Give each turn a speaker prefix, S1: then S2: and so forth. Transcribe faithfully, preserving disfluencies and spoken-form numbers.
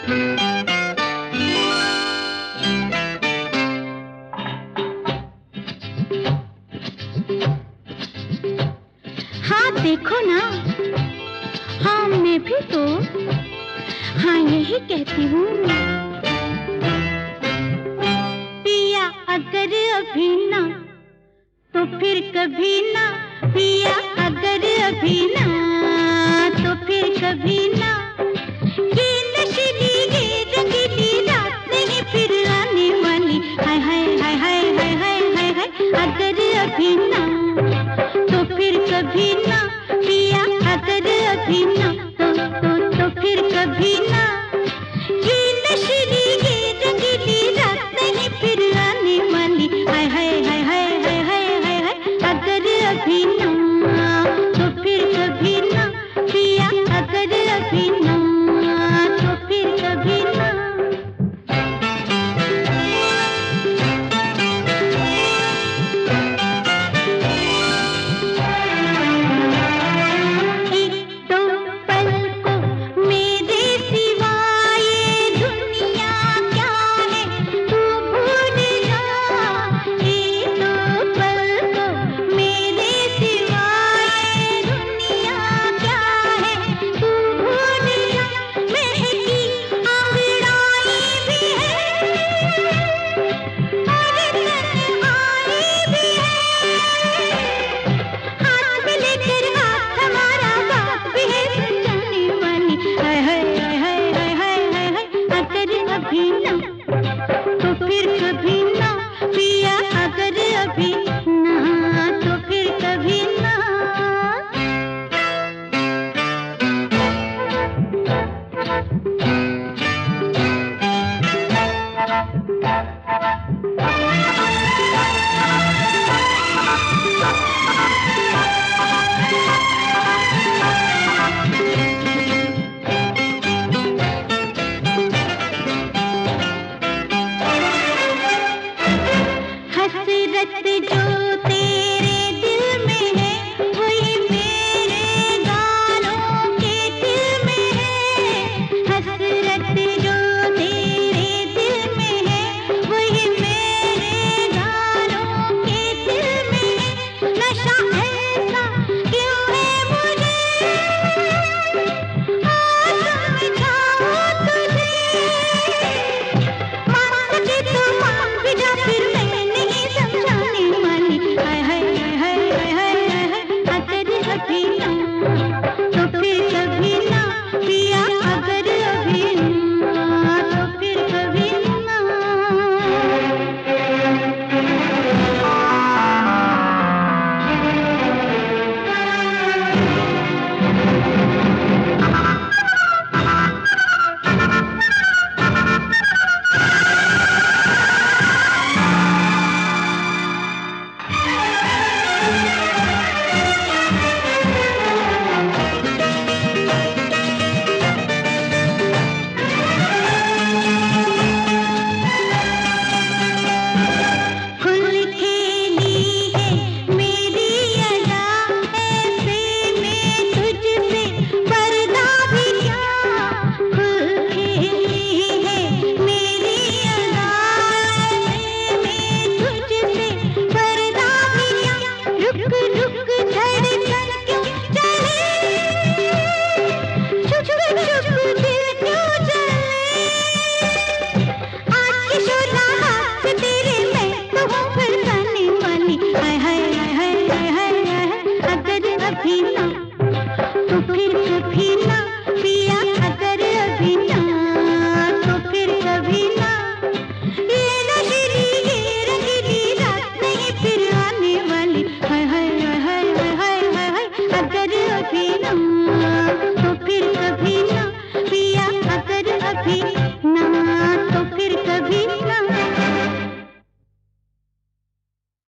S1: हाँ देखो ना, हाँ मैं भी तो हाँ यही कहती हूँ। पिया अगर अभी ना तो फिर कभी ना, पिया अगर अभी ना तो फिर कभी ना। ये नशीली ये रंगीली रात नहीं फिर आने वाली। हाय हाय हाय हाय हाय हाय हाय हाय, अगर अभी ना तो फिर कभी ना, पिया अगर अभी ना तो तो तो फिर कभी ना। ये नशीली ये रंगीली रात नहीं फिर आने वाली। हाय हाय हाय हाय हाय हाय हाय हाय, अगर अभी ना तो फिर कभी ना, पिया अगर अभी ना तो फिर कभी ना। तो फिर कभी ना, पिया अगर अभी ना तो फिर कभी ना। हसरत जो तेरे दिल में है वही मेरे गानों के दिल में है। हसरत जो तेरे दिल में है वही मेरे गानों के दिल में है। नशा ऐसा क्यों है मुझे आज समझाऊं तुझे। मान सके तो मान भी जा फिर मैं समझाने वाली। हाय हाय हाय हाय हाय हाय, अगर अभी ना तो फिर कभी ना, पिया अगर अभी ना तो फिर कभी ना। हाय हाय हाय हाय हाय हाय, अगर अभी ना